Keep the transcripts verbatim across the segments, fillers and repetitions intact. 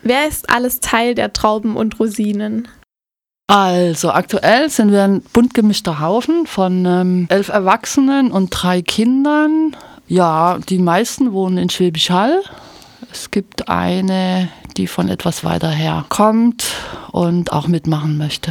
Wer ist alles Teil der Trauben und Rosinen? Also aktuell sind wir ein bunt gemischter Haufen von ähm, elf Erwachsenen und drei Kindern. Ja, die meisten wohnen in Schwäbisch Hall. Es gibt eine, die von etwas weiter her kommt und auch mitmachen möchte.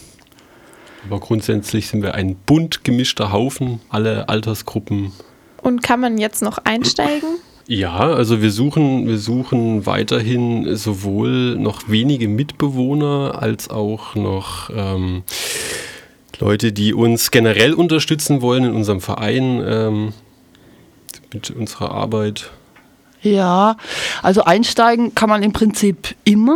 Aber grundsätzlich sind wir ein bunt gemischter Haufen, alle Altersgruppen. Und kann man jetzt noch einsteigen? Ja, also wir suchen, wir suchen weiterhin sowohl noch wenige Mitbewohner als auch noch ähm, Leute, die uns generell unterstützen wollen in unserem Verein ähm, mit unserer Arbeit. Ja, also einsteigen kann man im Prinzip immer.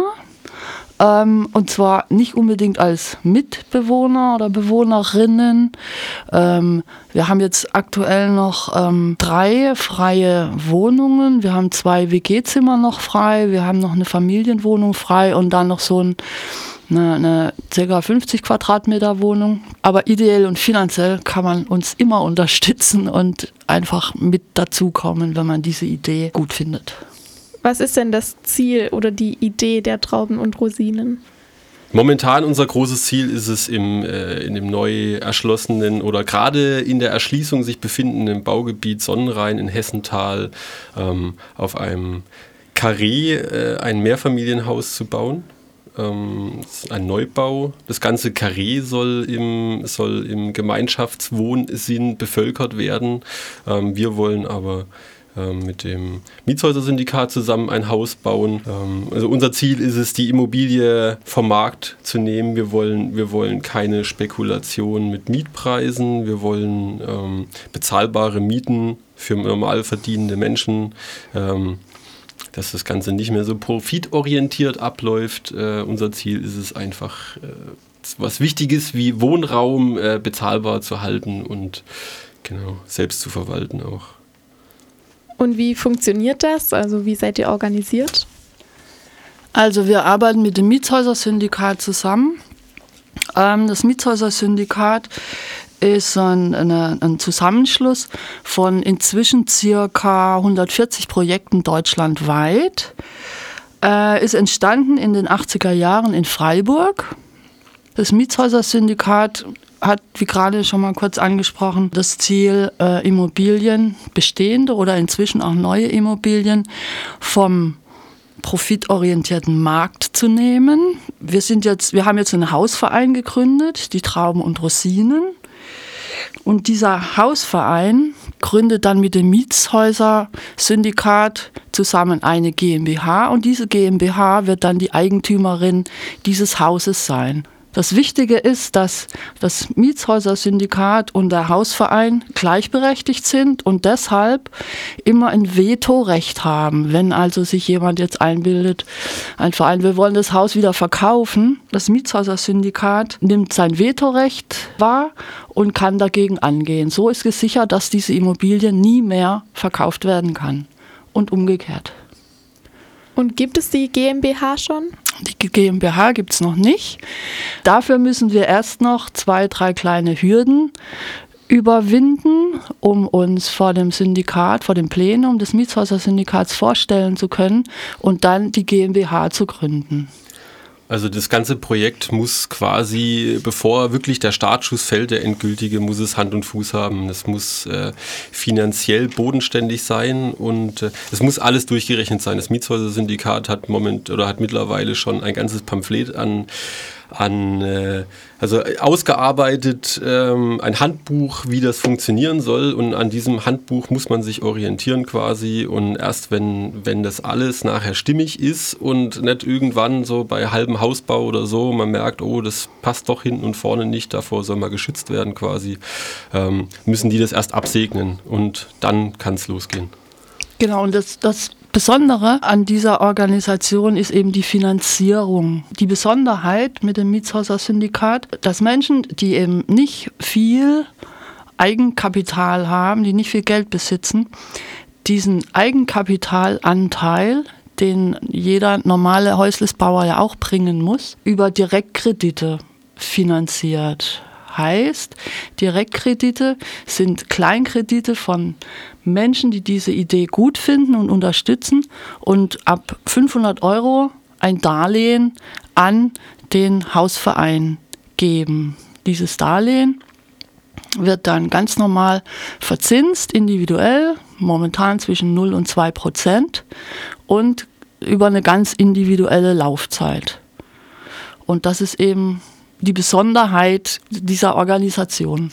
Ähm, und zwar nicht unbedingt als Mitbewohner oder Bewohnerinnen. Ähm, wir haben jetzt aktuell noch ähm, drei freie Wohnungen. Wir haben zwei W G-Zimmer noch frei. Wir haben noch eine Familienwohnung frei und dann noch so ein, eine, eine ca. fünfzig Quadratmeter Wohnung. Aber ideell und finanziell kann man uns immer unterstützen und einfach mit dazukommen, wenn man diese Idee gut findet. Was ist denn das Ziel oder die Idee der Trauben und Rosinen? Momentan unser großes Ziel ist es, im, äh, in dem neu erschlossenen oder gerade in der Erschließung sich befindenden Baugebiet Sonnenrhein in Hessental ähm, auf einem Karree äh, ein Mehrfamilienhaus zu bauen. Ähm, das ist ein Neubau. Das ganze Karree soll im, soll im Gemeinschaftswohnsinn bevölkert werden. Ähm, wir wollen aber mit dem Mietshäuser-Syndikat zusammen ein Haus bauen. Also unser Ziel ist es, die Immobilie vom Markt zu nehmen. Wir wollen, wir wollen keine Spekulation mit Mietpreisen. Wir wollen ähm, bezahlbare Mieten für normal verdienende Menschen. Ähm, dass das Ganze nicht mehr so profitorientiert abläuft. Äh, unser Ziel ist es einfach, äh, was Wichtiges wie Wohnraum äh, bezahlbar zu halten und genau selbst zu verwalten auch. Und wie funktioniert das? Also wie seid ihr organisiert? Also wir arbeiten mit dem Mietshäuser-Syndikat zusammen. Ähm, das Mietshäuser-Syndikat ist ein, eine, ein Zusammenschluss von inzwischen circa hundertvierzig Projekten deutschlandweit. Äh, ist entstanden in den achtziger Jahren in Freiburg. Das Mietshäuser-Syndikat hat, wie gerade schon mal kurz angesprochen, das Ziel, äh, Immobilien, bestehende oder inzwischen auch neue Immobilien vom profitorientierten Markt zu nehmen. Wir sind jetzt, wir haben jetzt einen Hausverein gegründet, die Trauben und Rosinen. Und dieser Hausverein gründet dann mit dem Mietshäuser-Syndikat zusammen eine GmbH und diese GmbH wird dann die Eigentümerin dieses Hauses sein. Das Wichtige ist, dass das Mietshäuser-Syndikat und der Hausverein gleichberechtigt sind und deshalb immer ein Vetorecht haben. Wenn also sich jemand jetzt einbildet, ein Verein, wir wollen das Haus wieder verkaufen, das Mietshäuser-Syndikat nimmt sein Vetorecht wahr und kann dagegen angehen. So ist gesichert, dass diese Immobilie nie mehr verkauft werden kann und umgekehrt. Und gibt es die GmbH schon? Die GmbH gibt es noch nicht. Dafür müssen wir erst noch zwei, drei kleine Hürden überwinden, um uns vor dem Syndikat, vor dem Plenum des Mietshäuser-Syndikats vorstellen zu können und dann die GmbH zu gründen. Also das ganze Projekt muss quasi, bevor wirklich der Startschuss fällt, der endgültige, muss es Hand und Fuß haben. Es muss äh, finanziell bodenständig sein und äh, es muss alles durchgerechnet sein. Das Mietshäuser-Syndikat hat moment oder hat mittlerweile schon ein ganzes Pamphlet an an, äh, also ausgearbeitet, ähm, ein Handbuch, wie das funktionieren soll und an diesem Handbuch muss man sich orientieren quasi und erst wenn, wenn das alles nachher stimmig ist und nicht irgendwann so bei halbem Hausbau oder so, man merkt, oh, das passt doch hinten und vorne nicht, davor soll man geschützt werden quasi, ähm, müssen die das erst absegnen und dann kann es losgehen. Genau, und das, das Besondere an dieser Organisation ist eben die Finanzierung. Die Besonderheit mit dem Mietshäuser-Syndikat, dass Menschen, die eben nicht viel Eigenkapital haben, die nicht viel Geld besitzen, diesen Eigenkapitalanteil, den jeder normale Häuslisbauer ja auch bringen muss, über Direktkredite finanziert. Heißt, Direktkredite sind Kleinkredite von Menschen, die diese Idee gut finden und unterstützen und ab fünfhundert Euro ein Darlehen an den Hausverein geben. Dieses Darlehen wird dann ganz normal verzinst, individuell, momentan zwischen null und zwei Prozent und über eine ganz individuelle Laufzeit. Und das ist eben die Besonderheit dieser Organisation.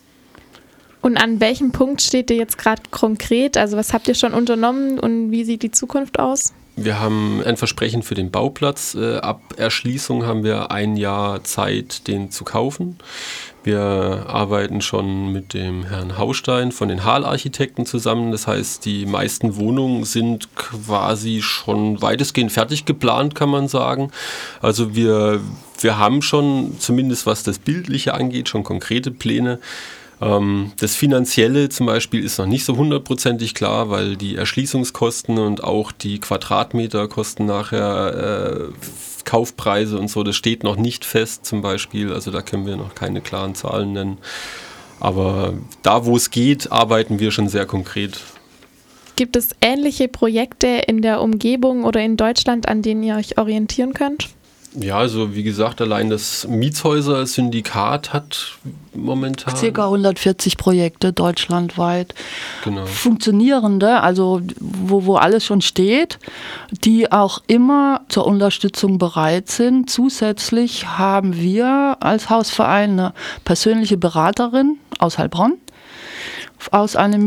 Und an welchem Punkt steht ihr jetzt gerade konkret? Also was habt ihr schon unternommen und wie sieht die Zukunft aus? Wir haben ein Versprechen für den Bauplatz. Äh, ab Erschließung haben wir ein Jahr Zeit, den zu kaufen. Wir arbeiten schon mit dem Herrn Haustein von den Hahl-Architekten zusammen. Das heißt, die meisten Wohnungen sind quasi schon weitestgehend fertig geplant, kann man sagen. Also wir, wir haben schon, zumindest was das Bildliche angeht, schon konkrete Pläne. Das Finanzielle zum Beispiel ist noch nicht so hundertprozentig klar, weil die Erschließungskosten und auch die Quadratmeterkosten nachher, äh, Kaufpreise und so, das steht noch nicht fest zum Beispiel. Also da können wir noch keine klaren Zahlen nennen. Aber da, wo es geht, arbeiten wir schon sehr konkret. Gibt es ähnliche Projekte in der Umgebung oder in Deutschland, an denen ihr euch orientieren könnt? Ja, also wie gesagt, allein das Mietshäuser-Syndikat hat momentan Circa hundertvierzig Projekte deutschlandweit. Genau. Funktionierende, also wo, wo alles schon steht, die auch immer zur Unterstützung bereit sind. Zusätzlich haben wir als Hausverein eine persönliche Beraterin aus Heilbronn, aus einem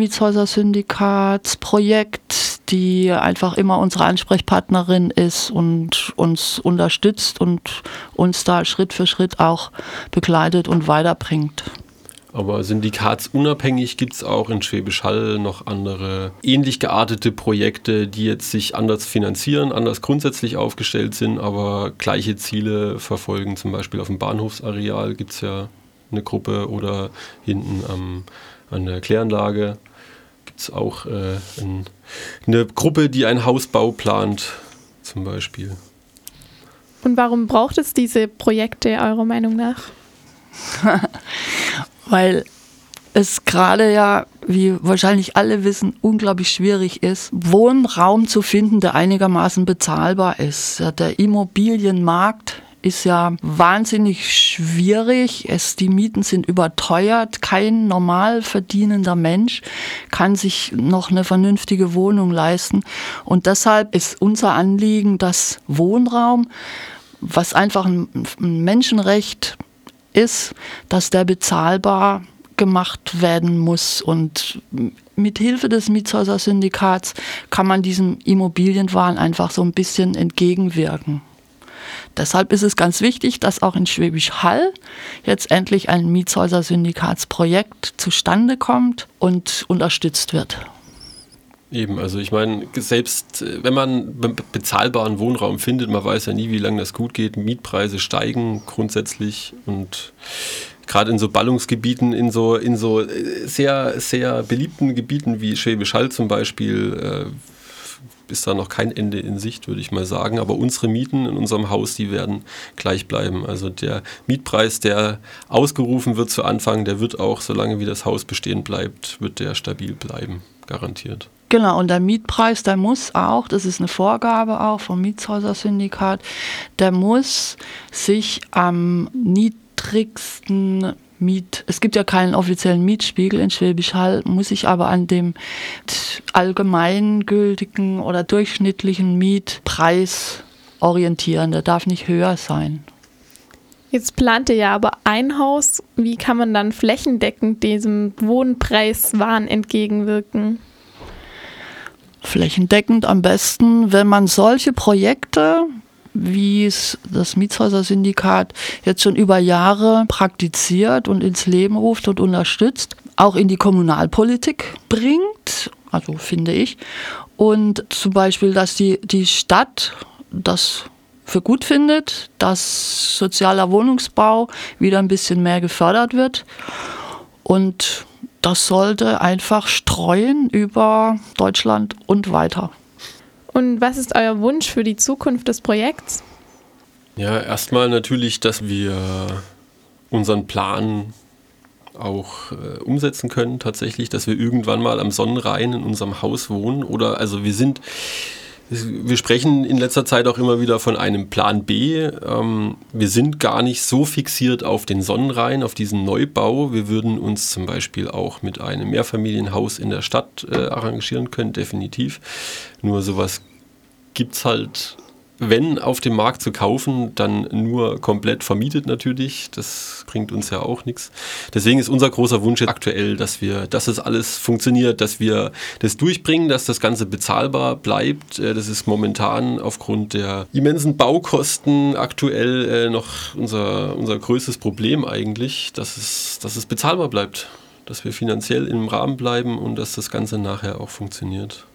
Mietshäuser-Syndikatsprojekt, die einfach immer unsere Ansprechpartnerin ist und uns unterstützt und uns da Schritt für Schritt auch begleitet und weiterbringt. Aber syndikatsunabhängig gibt es auch in Schwäbisch Hall noch andere ähnlich geartete Projekte, die jetzt sich anders finanzieren, anders grundsätzlich aufgestellt sind, aber gleiche Ziele verfolgen. Zum Beispiel auf dem Bahnhofsareal gibt es ja eine Gruppe oder hinten am An der Kläranlage gibt es auch äh, ein, eine Gruppe, die einen Hausbau plant, zum Beispiel. Und warum braucht es diese Projekte eurer Meinung nach? Weil es gerade ja, wie wahrscheinlich alle wissen, unglaublich schwierig ist, Wohnraum zu finden, der einigermaßen bezahlbar ist. Ja, der Immobilienmarkt ist ja wahnsinnig schwierig. Es, die Mieten sind überteuert. Kein normal verdienender Mensch kann sich noch eine vernünftige Wohnung leisten. Und deshalb ist unser Anliegen, dass Wohnraum, was einfach ein, ein Menschenrecht ist, dass der bezahlbar gemacht werden muss. Und mit Hilfe des Mietshäuser-Syndikats kann man diesem Immobilienwahn einfach so ein bisschen entgegenwirken. Deshalb ist es ganz wichtig, dass auch in Schwäbisch Hall jetzt endlich ein Mietshäuser-Syndikatsprojekt zustande kommt und unterstützt wird. Eben, also ich meine, selbst wenn man be- bezahlbaren Wohnraum findet, man weiß ja nie, wie lange das gut geht. Mietpreise steigen grundsätzlich und gerade in so Ballungsgebieten, in so, in so sehr, sehr beliebten Gebieten wie Schwäbisch Hall zum Beispiel, äh, ist da noch kein Ende in Sicht, würde ich mal sagen. Aber unsere Mieten in unserem Haus, die werden gleich bleiben. Also der Mietpreis, der ausgerufen wird zu Anfang, der wird auch, solange wie das Haus bestehen bleibt, wird der stabil bleiben, garantiert. Genau, und der Mietpreis, der muss auch, das ist eine Vorgabe auch vom Mietshäuser-Syndikat, der muss sich am niedrigsten Miet, es gibt ja keinen offiziellen Mietspiegel in Schwäbisch Hall, muss sich aber an dem allgemeingültigen oder durchschnittlichen Mietpreis orientieren. Der darf nicht höher sein. Jetzt plant ihr ja aber ein Haus. Wie kann man dann flächendeckend diesem Wohnpreiswahn entgegenwirken? Flächendeckend am besten, wenn man solche Projekte, wie es das Mietshäuser-Syndikat jetzt schon über Jahre praktiziert und ins Leben ruft und unterstützt, auch in die Kommunalpolitik bringt, also finde ich. Und zum Beispiel, dass die, die Stadt das für gut findet, dass sozialer Wohnungsbau wieder ein bisschen mehr gefördert wird. Und das sollte einfach streuen über Deutschland und weiter. Und was ist euer Wunsch für die Zukunft des Projekts? Ja, erstmal natürlich, dass wir unseren Plan auch äh, umsetzen können, tatsächlich, dass wir irgendwann mal am Sonnenrhein in unserem Haus wohnen. Oder also wir sind, Wir sprechen in letzter Zeit auch immer wieder von einem Plan B. Ähm, wir sind gar nicht so fixiert auf den Sonnenrhein, auf diesen Neubau. Wir würden uns zum Beispiel auch mit einem Mehrfamilienhaus in der Stadt äh, arrangieren können, definitiv. Nur sowas gibt es halt, wenn auf dem Markt zu kaufen, dann nur komplett vermietet natürlich. Das bringt uns ja auch nichts. Deswegen ist unser großer Wunsch aktuell, dass wir, dass es alles funktioniert, dass wir das durchbringen, dass das Ganze bezahlbar bleibt. Das ist momentan aufgrund der immensen Baukosten aktuell noch unser, unser größtes Problem eigentlich, dass es, dass es bezahlbar bleibt, dass wir finanziell im Rahmen bleiben und dass das Ganze nachher auch funktioniert.